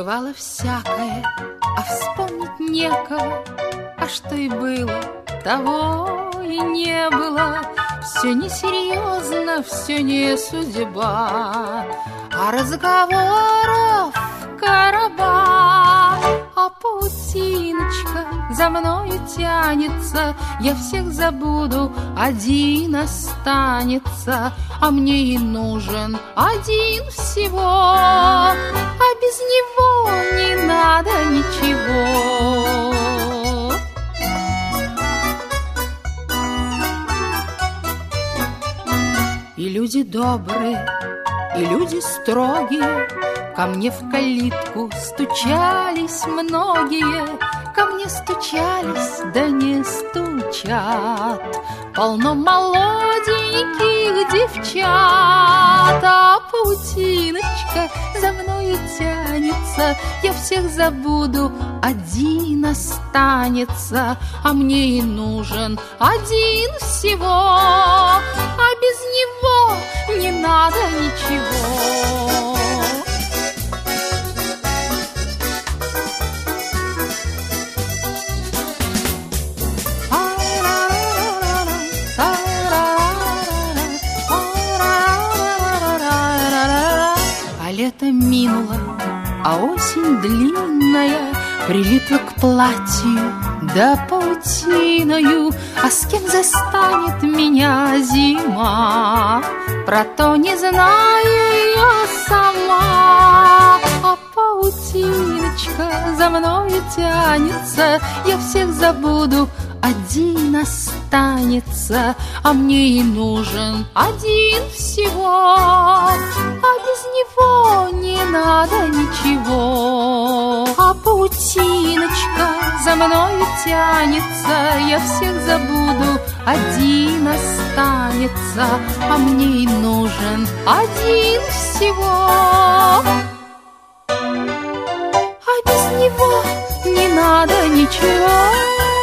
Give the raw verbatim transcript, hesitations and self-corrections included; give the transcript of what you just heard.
Бывало всякое, а вспомнить некого, а что и было, того и не было. Все несерьезно, все не судьба, а разговоров короба. А паутиночка за мною тянется, я всех забуду, один останется, а мне и нужен один всего, а без него не надо ничего. И люди добрые, и люди строгие ко мне в калитку стучались многие, ко мне стучались, да не стучат. Полно молоденьких девчат, а паутиночка за мною тянется, я всех забуду, один останется, а мне и нужен один всего, а без него не надо ничего. Лето минуло, а осень длинная прилипла к платью, да паутиною. А с кем застанет меня зима, про то не знаю я сама. А паутиночка за мною тянется, я всех забуду, один останется, а мне и нужен один всего, а без него не надо ничего. А паутиночка за мною тянется, я всех забуду, один останется, а мне и нужен один всего, а без него не надо ничего.